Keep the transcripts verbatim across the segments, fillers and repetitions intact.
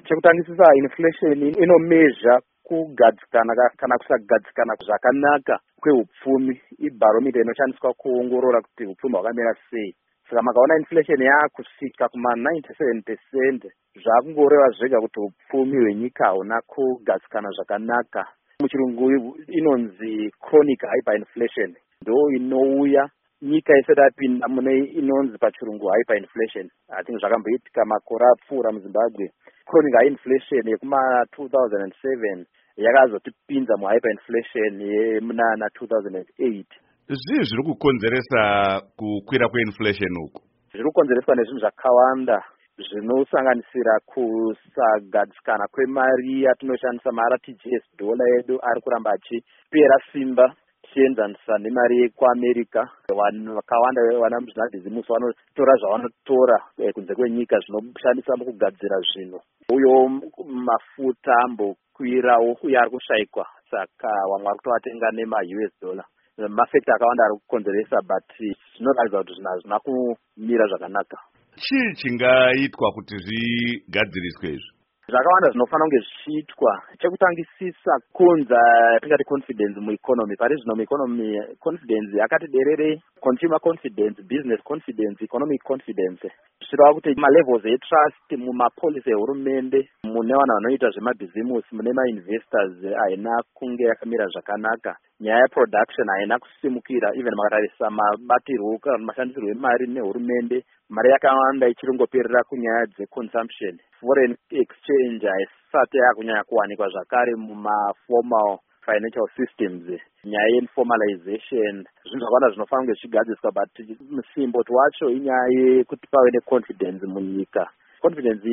Chekutangisisa inflation inomezha kugadzikana kana kusagadzikana zvakanaka kwehupfumi. Ibarometer inoshandiswa kuongorora kuti hupfumi hwakamira sei. Saka makaona inflation yakusvika kuma ninety-seven percent zvakungoreva zvega kuti hupfumi hwenyika hauna kugadzikana zvakanaka. Muchirungu inonzi chronic hyperinflation. Ndo inouya nyika isati yapinda mune inonzi pachirungu hyperinflation. I think zvakamboitika makore apfuura muZimbabwe. Chronic high inflation yekuma two thousand seven yakazotipinza muhyperinflation yemunana two thousand eight. Zvii zviri kukonzeresa kukwira kweinflation uku? Zviri kukonzereswa nezvinhu zvakawanda zvinosanganisira kusagadzikana kwemari yatinoshandisa mari T G S dollar yedu ari kuramba achipera simba tichienzanisa nemari yekuAmerica. Vanhu vakawanda vana muzvinabhizimusi vanotora zvavanotora kunze kwenyika zvinoshandisa mukugadzira zvinhu. Uyo mafuta ambokwirawo uye ari kushayikwa, saka vamwe vari kutovatenga nema-U S dollar. Mafekta akawanda ari kukonzeresa, but zvinoratidza kuti zvinhu hazvina kumira zvakanaka. Chii chingaitwa kuti zvigadziriswe izvi? Zvakawanda zvinofanira kunge zvichiitwa. Chekutangisisa kunza tingati confidence mueconomy. Pari zvino mueconomy confidence yakati derere, consumer confidence, business confidence, economic confidence. Zvirava kuti malevels etrust mumapolicy ehurumende, mune vanhu vanoita zvemabhizimusi, mune ma-investors haina kunge yakamira zvakanaka. Nyaya yeproduction haina kusimukira, even makatarisa mabatirwo kana mashandisirwo emari nehurumende, mari yakawanda ichiringoperera kunyaya dzeconsumption. Foreign exchange haisati yakunyanya kuwanikwa zvakare mumaformal financial systems. Nyaya yeformalization, zvinhu zvakawanda zvinofanira kunge zvichigadziswa, but musimboti wacho inyaya yekuti pave neconfidence munyika. Confidence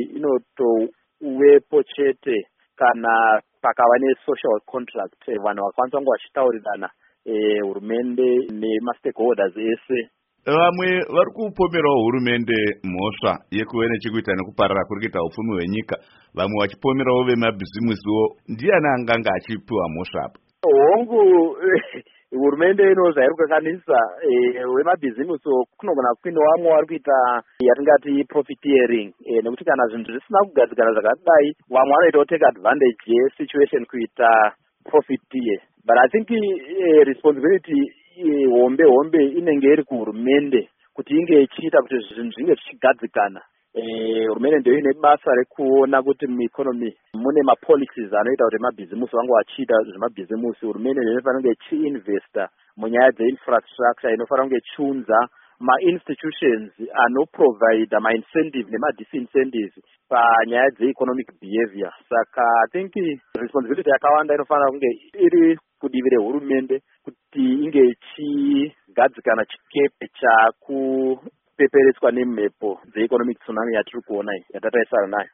inotowepo chete kana pakava ne-social contract, vanhu vakwanisa kunge vachitaurirana hurumende nemastakeholders ese. Vamwe vari kupomerawo hurumende mhosva yekuve nechekuita nekuparara kuri kuita hupfumi hwenyika, vamwe vachipomerawo vemabhizimusiwo. Ndiani anganga achipiwa mhosva apa? Hongu hurumende ino zvairi kukanisa wemabhizimusi kunogona kupinda vamwe vari kuita yatingati profiteering, nekuti kana zvinhu zvisina kugadzikana zvakadai vamwe vanoita take advantage yesituation kuita profit ye. But I think uh, responsibility hombe hombe inenge iri kuhurumende kuti inge ichiita kuti zvinhu zvinge zvichigadzikana. Hurumende ndio ine basa rekuona kuti mueconomy mune mapolicies anoita kuti mabhizimusi vange vachiita zvemabhizimusi. Hurumende ndio inofanira kunge ichiinvesta munyaya dzeinfrastructure, inofanira kunge ichiunza ma-institutions anoprovide ma-incentive nema-disincentives panyaya dze-economic behavior. Saka I think responsibility yakawanda inofanira kunge iri kudivi rehurumende kuti inge ichigadzikana chikepe chakupeperetswa nemhepo dze-economic tsunami yatiri kuona iyi, yatatarisana nayo.